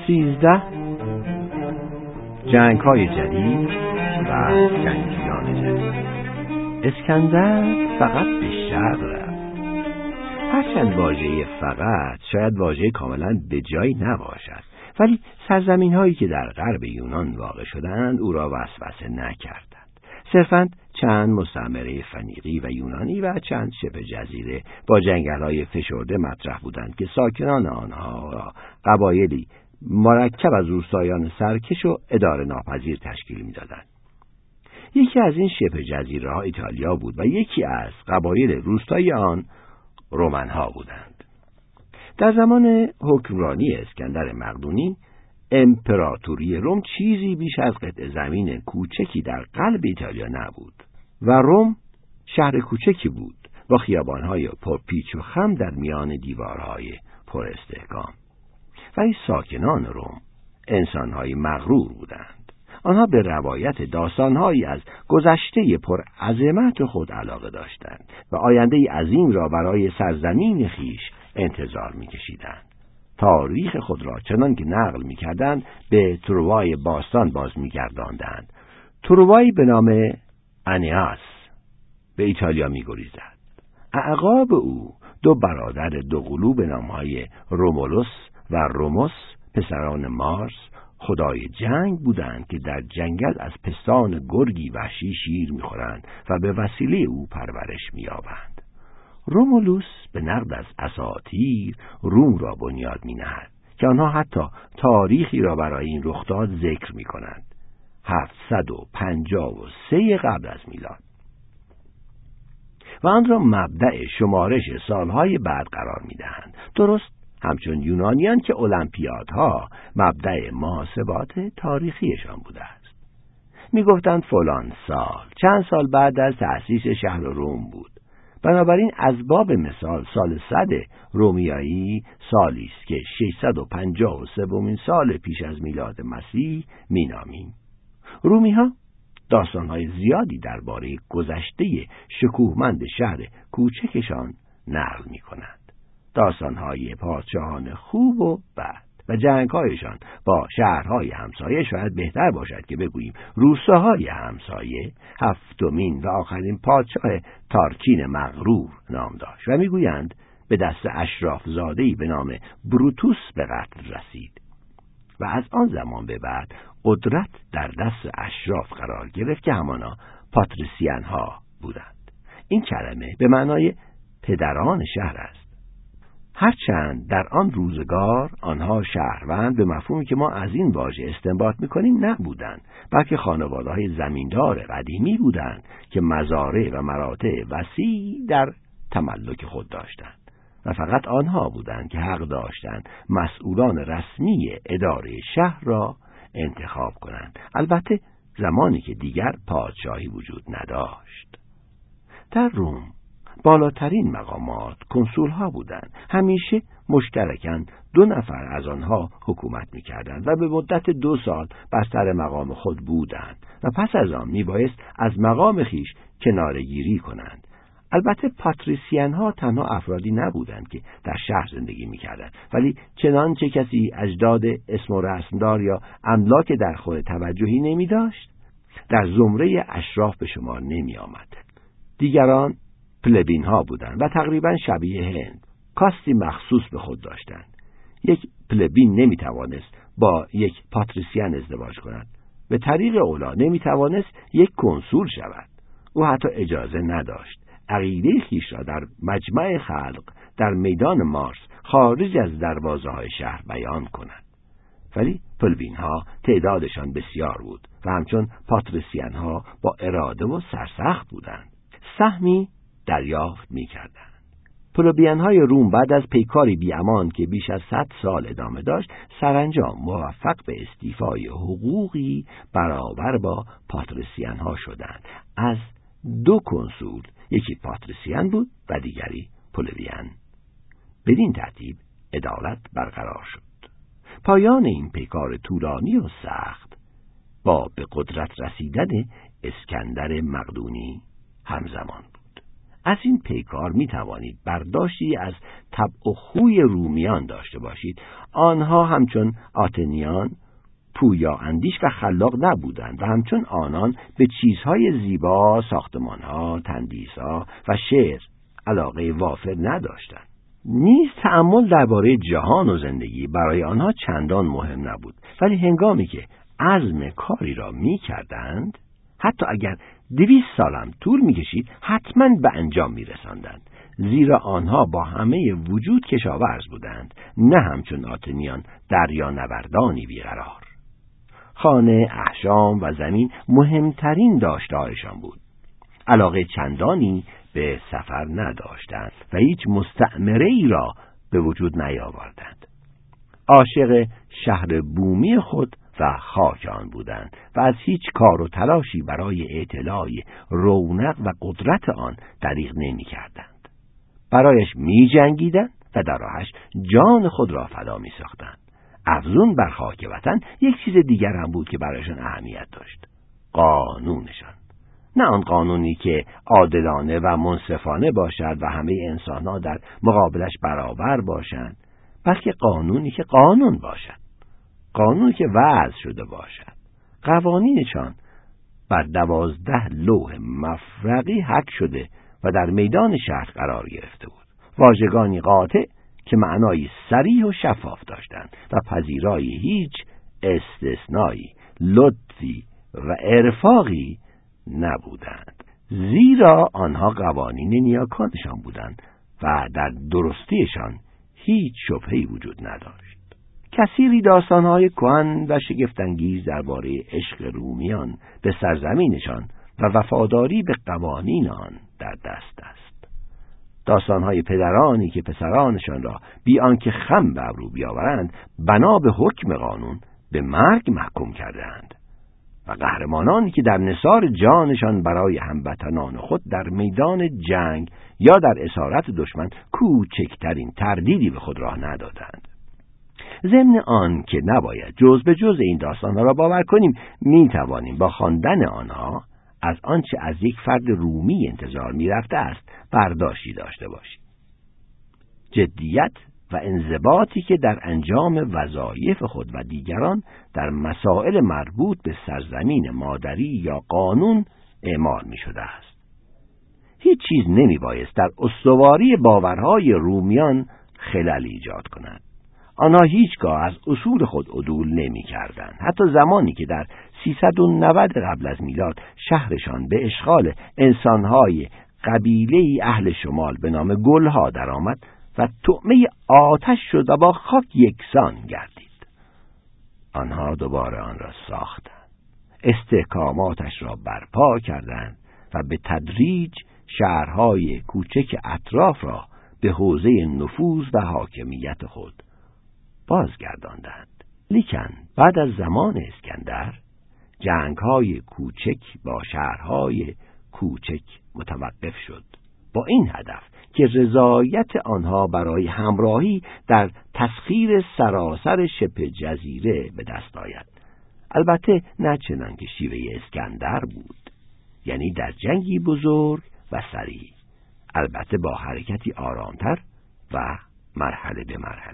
13 جنگ‌های جدید و جنگیان جدید. اسکندر فقط به شرق رفت. هرچند واژه فقط شاید واژه کاملا به جایی نباشد، ولی سرزمین‌هایی که در غرب یونان واقع شدند او را وسوسه نکردند. صرفاً چند مستعمره فنیقی و یونانی و چند شبه جزیره با جنگل‌های فشرده مطرح بودند که ساکنان آنها قبایلی مرکب از روستایان سرکش و اداره ناپذیر تشکیل می‌دادند. یکی از این شبه جزیره‌ها ایتالیا بود و یکی از قبایل روستایی آن رومن‌ها بودند. در زمان حکمرانی اسکندر مقدونی، امپراتوری روم چیزی بیش از قطعه زمین کوچکی در قلب ایتالیا نبود و روم شهر کوچکی بود با خیابان‌های پرپیچ و خم در میان دیوارهای پر استحکام. ولی ساکنان روم انسان‌های مغرور بودند. آنها به روایت داستان‌هایی از گذشته پر عظمت خود علاقه داشتند و آینده‌ای عظیم را برای سرزمین خیش انتظار می‌کشیدند. تاریخ خود را چنان که نقل می‌کردند به تروای باستان باز می‌گرداندند. تروایی به نام انیاس به ایتالیا می‌گریزد. اعقاب او دو برادر دوقلو به نام‌های رومولوس و روموس، پسران مارس، خدای جنگ بودند که در جنگل از پستان گرگی وحشی شیر می‌خورند و به وسیله او پرورش می‌یابند. رومولوس به نقد از اساطیر روم را بنیاد می‌نهد که آنها حتی تاریخی را برای این رخداد ذکر می‌کنند: 753 قبل از میلاد، و آن را مبدأ شمارش سالهای بعد قرار می‌دهند، درست همچون یونانیان که المپیادها مبدأ محاسبات تاریخیشان بوده است. می‌گفتند فلان سال چند سال بعد از تأسیس شهر روم بود. بنابراین از باب مثال سال 100 رومیایی سالی است که 653 سال پیش از میلاد مسیح مینامیم. رومی‌ها داستان‌های زیادی درباره گذشته شکوهمند شهر کوچکشان نقل می‌کنند. داستان‌های پادشاهان خوب و بد و جنگ‌هایشان با شهرهای همسایه. شاید بهتر باشد که بگوییم روستاهای همسایه هفتمین و آخرین پادشاه تارکین مغرور نام داشت و میگویند به دست اشراف زاده‌ای به نام بروتوس به قتل رسید و از آن زمان به بعد قدرت در دست اشراف قرار گرفت که همانا پاتریسیان ها بودند. این کلمه به معنای پدران شهر است. هرچند در آن روزگار آنها شهروند به مفهومی که ما از این واژه استنباط می‌کنیم نبودند، بلکه خانواده‌های زمیندار قدیمی بودند که مزارع و مراتع وسیع در تملک خود داشتند و فقط آنها بودند که حق داشتند مسئولان رسمی اداره شهر را انتخاب کنند، البته زمانی که دیگر پادشاهی وجود نداشت. در روم بالاترین مقامات کنسول‌ها بودند. همیشه مشترکاً 2 نفر از آنها حکومت می‌کردند و به مدت 2 سال بر سر مقام خود بودند و پس از آن میبایست از مقام خیش کناره‌گیری کنند. البته پاتریسیان‌ها تنها افرادی نبودند که در شهر زندگی می‌کردند، ولی چنانچه کسی اجداد اسم و رسمدار یا املاک در خور توجهی نمی‌داشت، در زمره اشراف به شمار نمی‌آمد. دیگران پلبین ها بودند و تقریبا شبیه هند، کاستی مخصوص به خود داشتند. یک پلبین نمیتوانست با یک پاتریسیان ازدواج کند. به طریق اولا نمیتوانست یک کنسول شود. او حتی اجازه نداشت عقیده خویش را در مجمع خلق در میدان مارس خارج از دروازه‌های شهر بیان کند. ولی پلبین ها تعدادشان بسیار بود و همچون پاتریسیان ها با اراده و سرسخت بودند. سهمی دریافت می‌کردند. پلبیان‌های روم بعد از پیکاری بی‌امان که بیش از 100 سال ادامه داشت، سرانجام موفق به استیفای حقوقی برابر با پاتریسیان‌ها شدند. از 2 کنسول، یکی پاتریسیان بود و دیگری پلبیان. بدین ترتیب عدالت برقرار شد. پایان این پیکار طولانی و سخت با به قدرت رسیدن اسکندر مقدونی همزمان بود. از این پیکار می توانید برداشتی از طبع و خوی رومیان داشته باشید. آنها همچون آتنیان پویا اندیش و خلاق نبودند و همچون آنان به چیزهای زیبا، ساختمانها، تندیسها و شعر علاقه وافر نداشتند. نیز تأمل درباره جهان و زندگی برای آنها چندان مهم نبود، ولی هنگامی که عزم کاری را می کردند، حتی اگر 200 سالم طول می کشید، حتما به انجام می رساندند، زیرا آنها با همه وجود کشاورز بودند، نه همچون آتنیان دریانوردانی بیقرار. خانه، احشام و زمین مهمترین داشته‌هایشان بود. علاقه چندانی به سفر نداشتند و هیچ مستعمره‌ای را به وجود نیاوردند. عاشق شهر بومی خود و خاک آن بودند و از هیچ کار و تلاشی برای اطلاع رونق و قدرت آن دریغ نمی‌کردند. برایش می‌جنگیدند و در راهش جان خود را فدا می‌ساختند. افزون بر خاک وطن یک چیز دیگر هم بود که برایشان اهمیت داشت: قانونشان. نه آن قانونی که عادلانه و منصفانه باشد و همه انسان‌ها در مقابلش برابر باشند، بلکه قانونی که قانون باشد، قانونی که وضع شده باشد. قوانینشان بر 12 لوح مفرقی حک شده و در میدان شهر قرار گرفته بود. واژگانی قاطع که معنایی صریح و شفاف داشتند و پذیرای هیچ استثنایی، لطفی و ارفاقی نبودند، زیرا آنها قوانین نیاکانشان بودند و در درستیشان هیچ شبهه‌ای وجود نداشت. کثیری داستان‌های کهن و شگفت‌انگیز درباره عشق رومیان به سرزمینشان و وفاداری به قوانین آن در دست است. داستان‌های پدرانی که پسرانشان را بی آنکه خم به ابرو بیاورند بنا به حکم قانون به مرگ محکوم کردند و قهرمانانی که در نثار جانشان برای هموطنان خود در میدان جنگ یا در اسارت دشمن کوچکترین تردیدی به خود راه ندادند. ضمن آن که نباید جز به جز این داستان‌ها را باور کنیم، می توانیم با خواندن آنها از آنچه از یک فرد رومی انتظار می رفته است برداشتی داشته باشیم. جدیت و انضباطی که در انجام وظایف خود و دیگران در مسائل مربوط به سرزمین مادری یا قانون اعمال می شده است. هیچ چیز نمی بایست در استواری باورهای رومیان خلل ایجاد کند. آنها هیچگاه از اصول خود عدول نمی کردند. حتی زمانی که در 390 قبل از میلاد شهرشان به اشغال انسانهای قبیله‌ای اهل شمال به نام گلها درآمد و طعمه آتش شد و با خاک یکسان گردید. آنها دوباره آن را ساختند، استحکاماتش را برپا کردند و به تدریج شهرهای کوچک اطراف را به حوزه نفوذ و حاکمیت خود بازگرداندند. لیکن بعد از زمان اسکندر جنگ‌های کوچک با شهرهای کوچک متوقف شد، با این هدف که رضایت آنها برای همراهی در تسخیر سراسر شبه جزیره به دست آید. البته نه چنان که شیوه اسکندر بود، یعنی در جنگی بزرگ و سریع، البته با حرکتی آرامتر و مرحله به مرحله،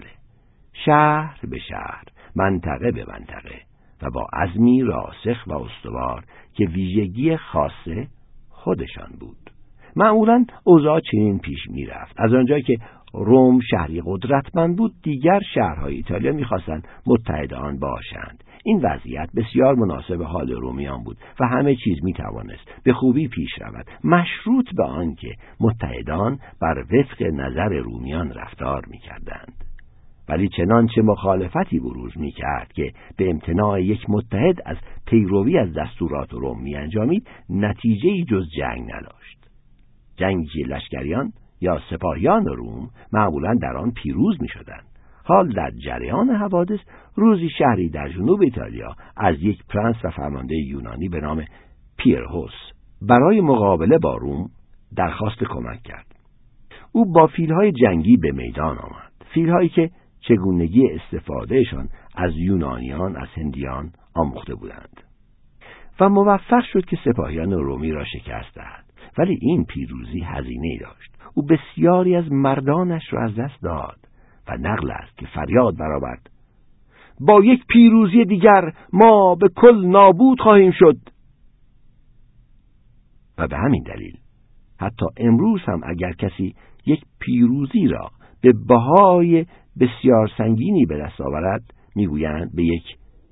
شهر به شهر، منطقه به منطقه و با عزمی راسخ و استوار که ویژگی خاص خودشان بود. معمولاً اوضاع چنین پیش می رفت: از آنجایی که روم شهری قدرتمند بود، دیگر شهرهای ایتالیا می‌خواستند متحد آن باشند. این وضعیت بسیار مناسب حال رومیان بود و همه چیز می‌توانست به خوبی پیش رود، مشروط به آنکه متحدان بر وفق نظر رومیان رفتار می‌کردند. ولی چنانچه مخالفتی بروز می‌کرد که به امتناع یک متحد از پیروی از دستورات روم می‌انجامید، نتیجه‌ای جز جنگ نداشت. جنگی لشکریان یا سپاهیان روم معمولاً در آن پیروز می‌شدند. حال در جریان حوادث روزی شهری در جنوب ایتالیا از یک پرنس و فرمانده یونانی به نام پیرهوس برای مقابله با روم درخواست کمک کرد. او با فیل‌های جنگی به میدان آمد، فیل‌هایی که چگونگی استفادهشان از یونانیان از هندیان آموخته بودند و موفق شد که سپاهیان رومی را شکست دهد. ولی این پیروزی هزینه‌ای داشت. او بسیاری از مردانش را از دست داد و نقل است که فریاد برآورد: با یک پیروزی دیگر ما به کل نابود خواهیم شد. و به همین دلیل حتی امروز هم اگر کسی یک پیروزی را به بهای بسیار سنگینی به دست آورد، میگویند به یک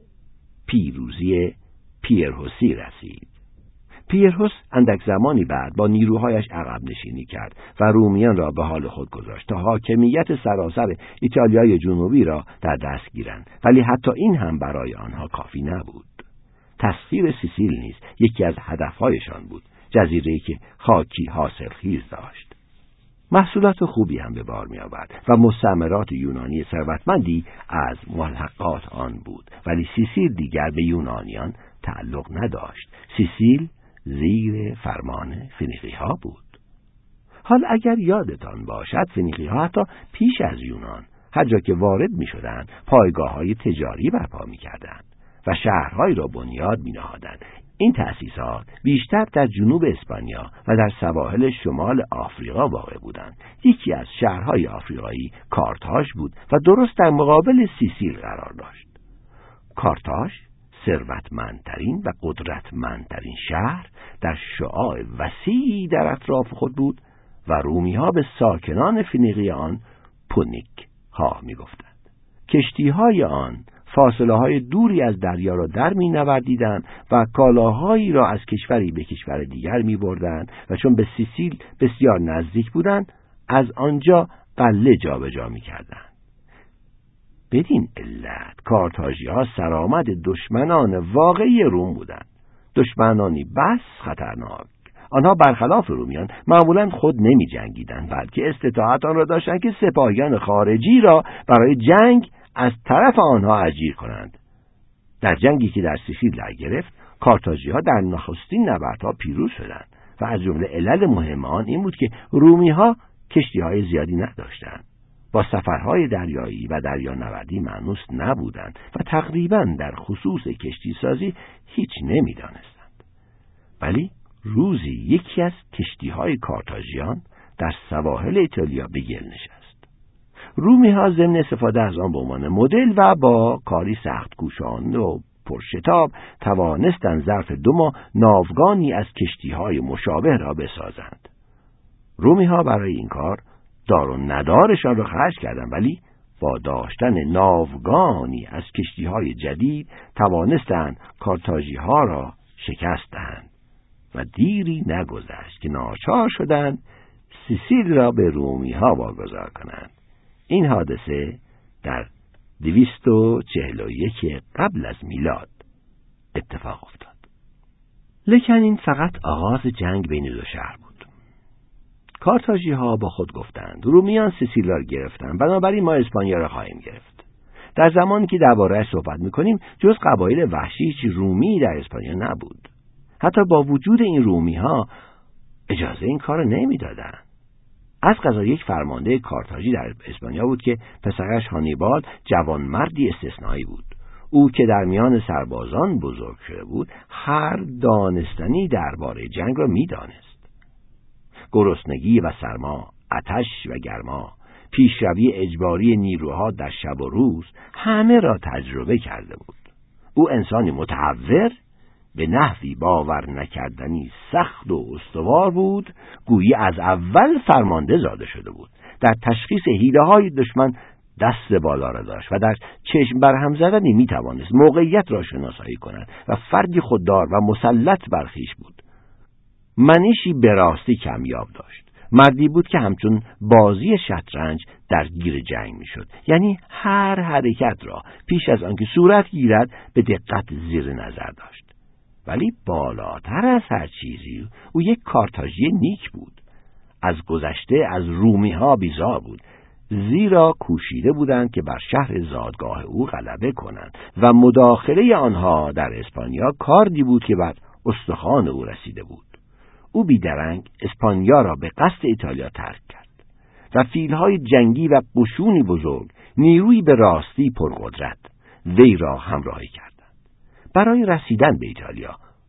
پیروزی پیرهوسی رسید. پیرهوس اندک زمانی بعد با نیروهایش عقب نشینی کرد و رومیان را به حال خود گذاشت تا حاکمیت سراسر ایتالیای جنوبی را در دست گیرند، ولی حتی این هم برای آنها کافی نبود. تسخیر سیسیل نیز یکی از هدفهایشان بود، جزیره‌ای که خاکی حاصلخیز داشت. محصولات خوبی هم به بار می آورد و مستعمرات یونانی ثروتمندی از ملحقات آن بود، ولی سیسیل دیگر به یونانیان تعلق نداشت. سیسیل زیر فرمان فنیقی‌ها بود. حال اگر یادتان باشد، فنیقی‌ها حتی پیش از یونان هر جا که وارد می شدند پایگاه‌های تجاری برپا می کردند و شهرهایی را بنیاد می نهادند. این تأسیسات بیشتر در جنوب اسپانیا و در سواحل شمال آفریقا واقع بودند. یکی از شهرهای آفریقایی کارتاژ بود و درست در مقابل سیسیل قرار داشت. کارتاژ ثروتمندترین و قدرتمندترین شهر در شعاع وسیعی در اطراف خود بود و رومی‌ها به ساکنان فنیقی آن پونیک ها می‌گفتند. کشتی‌های آن فاصله‌های دوری از دریا را در می‌نوردیدند و کالاهایی را از کشوری به کشور دیگر می‌بردند و چون به سیسیل بسیار نزدیک بودند از آنجا قله جابجا می‌کردند. بدین علت کارتاژی‌ها سرآمد دشمنان واقعی روم بودند، دشمنانی بس خطرناک. آنها برخلاف رومیان معمولاً خود نمی جنگیدند، بلکه استطاعت آن را داشتند که سپاهیان خارجی را برای جنگ از طرف آنها اجیر کنند. در جنگی که در سیسیل در گرفت، کارتاژی‌ها در نخستین نبردها پیروز شدند و از جمله علل مهم آن این بود که رومی‌ها کشتی‌های زیادی نداشتند، با سفرهای دریایی و دریانوردی مانوس نبودند و تقریباً در خصوص کشتی سازی هیچ نمی‌دانستند. ولی روزی یکی از کشتی‌های کارتاژیان در سواحل ایتالیا به گل نشست. رومی‌ها ضمن استفاده از آن به عنوان مدل و با کاری سخت کوشانه و پرشتاب توانستند ظرف 2 ماه ناوگانی از کشتی‌های مشابه را بسازند. رومی‌ها برای این کار دار و ندارشان را خرج کردند، ولی با داشتن ناوگانی از کشتی‌های جدید توانستند کارتاژی‌ها را شکست دهند و دیری نگذشت که ناچار شدند سیسیل را به رومی‌ها واگذار کنند. این حادثه در 241 قبل از میلاد اتفاق افتاد. لیکن این فقط آغاز جنگ بین دو شهر بود. کارتاژی‌ها با خود گفتند رومیان سیسیل را گرفتند، بنابراین ما اسپانیا را خواهیم گرفت. در زمانی که درباره‌اش صحبت می‌کنیم جز قبایل وحشی هیچ رومی در اسپانیا نبود. حتی با وجود این رومی‌ها اجازه این کار را نمی‌دادند. از قضا یک فرمانده کارتاژی در اسپانیا بود که پسرش هانیبال جوانمردی استثنایی بود. او که در میان سربازان بزرگ شده بود هر دانستنی درباره جنگ را می‌دانست. گرسنگی و سرما، آتش و گرما، پیشروی اجباری نیروها در شب و روز همه را تجربه کرده بود. او انسانی متحور به نحوی باور نکردنی سخت و استوار بود، گویی از اول فرمانده زاده شده بود. در تشخیص حیله‌های دشمن دست بالا را داشت و در چشم برهم زدنی میتوانست موقعیت را شناسایی کند و فردی خوددار و مسلط بر خویش بود. منیشی به راستی کمیاب داشت. مردی بود که همچون بازی شطرنج درگیر جنگ میشد، یعنی هر حرکت را پیش از آنکه صورت گیرد به دقت زیر نظر داشت. ولی بالاتر از هر چیزی او یک کارتاژی نیک بود. از گذشته از رومی‌ها بیزار بود، زیرا کوشیده بودند که بر شهر زادگاه او غلبه کنند و مداخله آنها در اسپانیا کاردی بود که بر استخوان او رسیده بود. او بیدرنگ اسپانیا را به قصد ایتالیا ترک کرد و فیلهای جنگی و قشونی بزرگ، نیروی به راستی پرقدرت وی را همراهی کردند. برای رسیدن به ایتالیا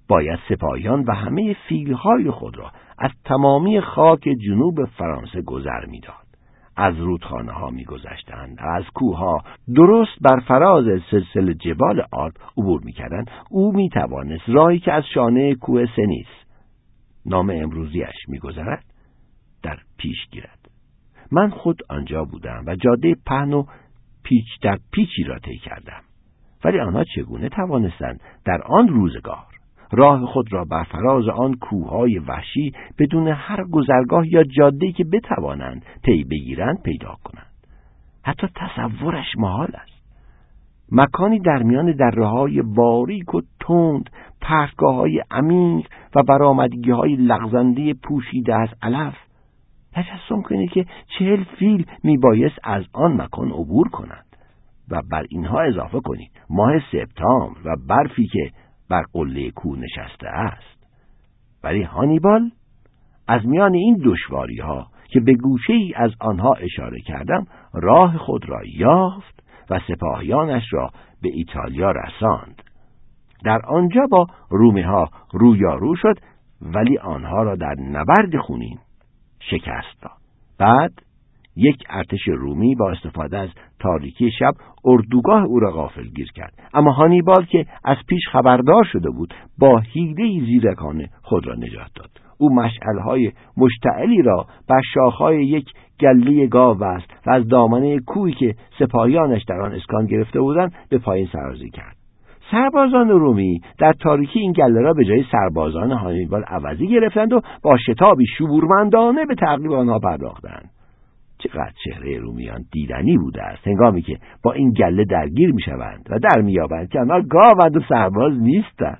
باید سپاهیان و همه فیلهای خود را از تمامی خاک جنوب فرانسه گذر می‌داد. از رودخانه ها می گذشتند، از کوه ها درست بر فراز سلسله جبال آلپ عبور می کردند. او می توانست راهی که از شانه کوه سنیس، نام امروزیش می گذرد، در پیش گیرد. من خود آنجا بودم و جاده پهن و پیچ در پیچی را طی کردم. ولی آنها چگونه توانستند در آن روزگار راه خود را بر فراز آن کوههای وحشی بدون هر گذرگاه یا جاده‌ای که بتوانند پی بگیرند پیدا کنند؟ حتی تصورش محال است. مکانی در میان دره‌های باریک و تند، پرتگاه‌های عمیق و برآمدگی‌های لغزنده پوشیده از علف. تجسم کنید که 40 فیل میبایست از آن مکان عبور کنند و بر اینها اضافه کنید ماه سپتامبر و برفی که بر قله کوه نشسته است. ولی هانیبال از میان این دشواری‌ها که به گوشه‌ای از آنها اشاره کردم راه خود را یافت و سپاهیانش را به ایتالیا رساند. در آنجا با رومی‌ها رویارو شد، ولی آنها را در نبرد خونین شکست داد. بعد یک ارتش رومی با استفاده از تاریکی شب اردوگاه او را غافلگیر کرد. اما هانیبال که از پیش خبردار شده بود با حیله‌ای زیرکانه خود را نجات داد. او مشعل‌های مشتعلی را بر شاخه‌های یک گله گاو بست و از دامنه کوهی که سپاهیانش در آن اسکان گرفته بودند به پایین سرازی کرد. سربازان رومی در تاریکی این گله را به جای سربازان هانیبال عوضی گرفتند و با شتابی شورمندانه به تعقیب آنها پرداختند. چقدر چهره رومیان دیدنی بوده است هنگامی که با این گله درگیر می‌شوند و در می‌یابند که آنها گاوند و سرباز نیستند.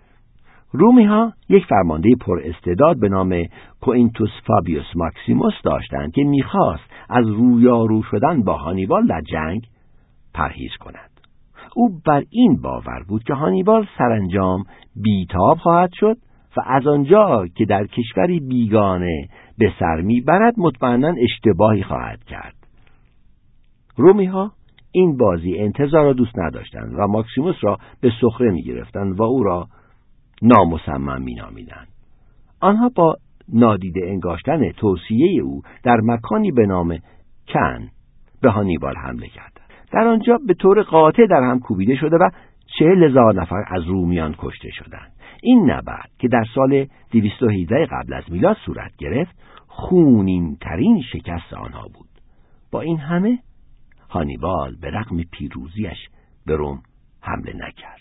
رومی‌ها یک فرمانده پر استعداد به نام کوئینتوس فابیوس ماکسیموس داشتند که می‌خواست از رویارو شدن با هانیبال در جنگ پرهیز کند. او بر این باور بود که هانیبال سرانجام بیتاب خواهد شد و از آنجا که در کشوری بیگانه به سر میبرد مطمئناً اشتباهی خواهد کرد. رومی‌ها این بازی انتظار را دوست نداشتند و ماکسیموس را به سخره میگرفتند و او را نامصمم مینامیدند. آنها با نادیده انگاشتن توصیه او در مکانی به نام کن به هانیبال حمله کردند. در آنجا به طور قاطع در هم کوبیده شده و 40,000 نفر از رومیان کشته شدند. این نبرد که در سال 218 قبل از میلاد صورت گرفت خونین ترین شکست آنها بود. با این همه هانیبال به رغم پیروزیش به روم حمله نکرد.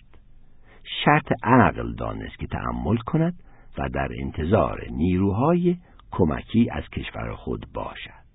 شرط عقل دانست که تأمل کند و در انتظار نیروهای کمکی از کشور خود باشد.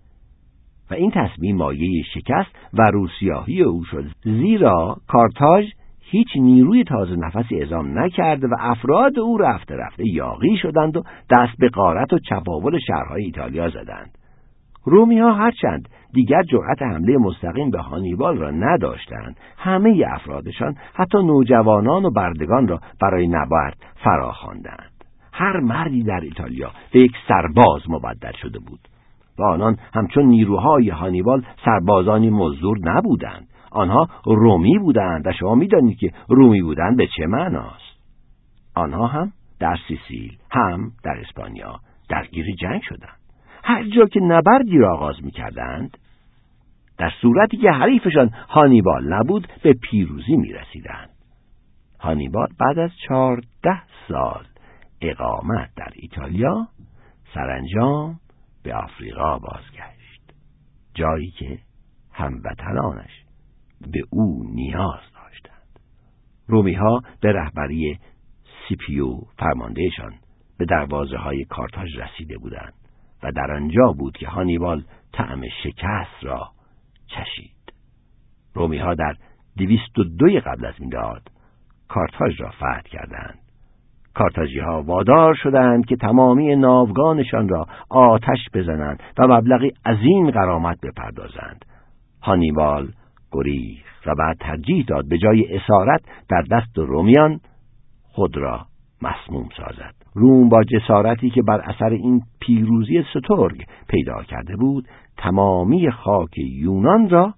و این تصمیم مایه شکست و روسیاهی او شد، زیرا کارتاژ هیچ نیروی تازه نفسی اعزام نکرد و افراد او رفته یاغی شدند و دست به غارت و چپاول شهرهای ایتالیا زدند. رومی‌ها هرچند دیگر جرأت حمله مستقیم به هانیبال را نداشتند، همه افرادشان حتی نوجوانان و بردگان را برای نبرد فراخواندند. هر مردی در ایتالیا به یک سرباز مبدل شده بود و آنان همچون نیروهای هانیبال سربازانی مزدور نبودند. آنها رومی بودند و شما می‌دانید که رومی بودن به چه معناست. آنها هم در سیسیل هم در اسپانیا درگیر جنگ شدند. هر جا که نبردی را آغاز می‌کردند، در صورتی که حریفشان هانیبال نبود به پیروزی می‌رسیدند. هانیبال بعد از 14 سال اقامت در ایتالیا سرانجام به آفریقا بازگشت، جایی که هموطنانش به او نیاز داشتند. رومی‌ها به رهبری سیپیو فرماندهشان به دروازه‌های کارتاژ رسیده بودند و در آنجا بود که هانیبال طعم شکست را چشید. رومی‌ها در 202 قبل از میلاد کارتاژ را فتح کردند. کارتاژی‌ها وادار شدند که تمامی ناوگانشان را آتش بزنند و مبلغی عظیم غرامت بپردازند. هانیبال گریخت و بعد ترجیح داد به جای اسارت در دست رومیان خود را مسموم سازد. روم با جسارتی که بر اثر این پیروزی سترگ پیدا کرده بود، تمامی خاک یونان را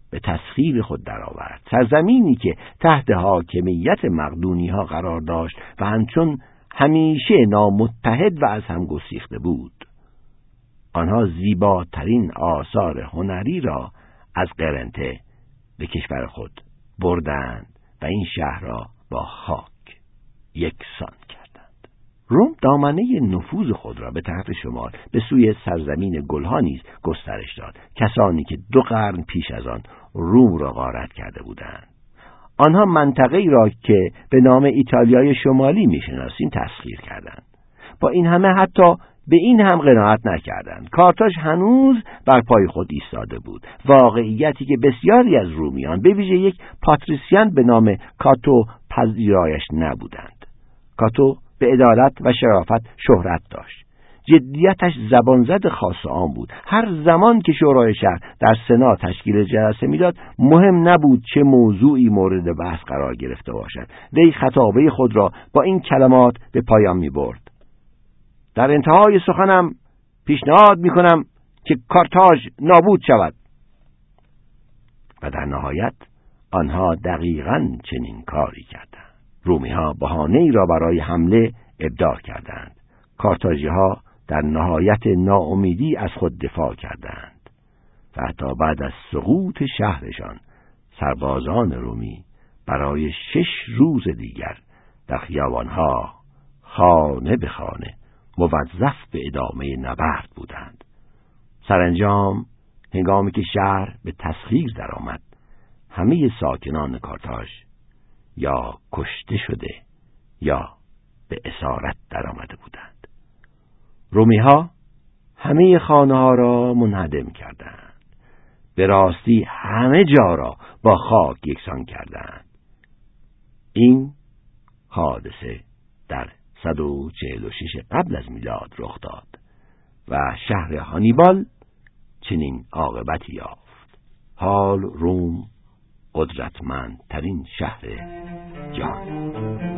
به تسخیر خود درآورد. سرزمینی که تحت حاکمیت مقدونی‌ها قرار داشت و همچون همیشه نامتحد و از هم گسیخته بود. آنها زیباترین آثار هنری را از قرنته به کشور خود بردند و این شهر را با خاک یکسان کردند. روم دامنه نفوذ خود را به تحت شمال به سوی سرزمین گلها نیز گسترش داد. کسانی که 2 قرن پیش از آن روم را غارت کرده بودند، آنها منطقه‌ای را که به نام ایتالیای شمالی می‌شناسیم تسخیر کردند. با این همه حتی به این هم قناعت نکردند. کارتاژ هنوز بر پای خود ایستاده بود، واقعیتی که بسیاری از رومیان به ویژه یک پاتریسیان به نام کاتو پذیرایش نبودند. کاتو به عدالت و شرافت شهرت داشت. جدیتش زبانزد خاص عام بود. هر زمان که شورای شهر در سنا تشکیل جلسه میداد، مهم نبود چه موضوعی مورد بحث قرار گرفته باشد، وی خطابه خود را با این کلمات به پایان می‌برد: در انتهای سخنم پیشنهاد می‌کنم که کارتاژ نابود شود. و در نهایت آنها دقیقاً چنین کاری کردند. رومی‌ها بهانه‌ای را برای حمله ابداع کردند. کارتاژی‌ها در نهایت ناامیدی از خود دفاع کردند و حتی بعد از سقوط شهرشان سربازان رومی برای 6 روز دیگر در خیابانها خانه به خانه موظف به ادامه نبرد بودند. سرانجام هنگامی که شهر به تسخیر درآمد، همه ساکنان کارتاژ یا کشته شده یا به اسارت درآمده بودند. رومی‌ها همه خانه‌ها را منهدم کردند. به راستی همه جا را با خاک یکسان کردند. این حادثه در 146 قبل از میلاد رخ داد و شهر هانیبال چنین عاقبتی یافت. حال روم قدرتمندترین شهر جهان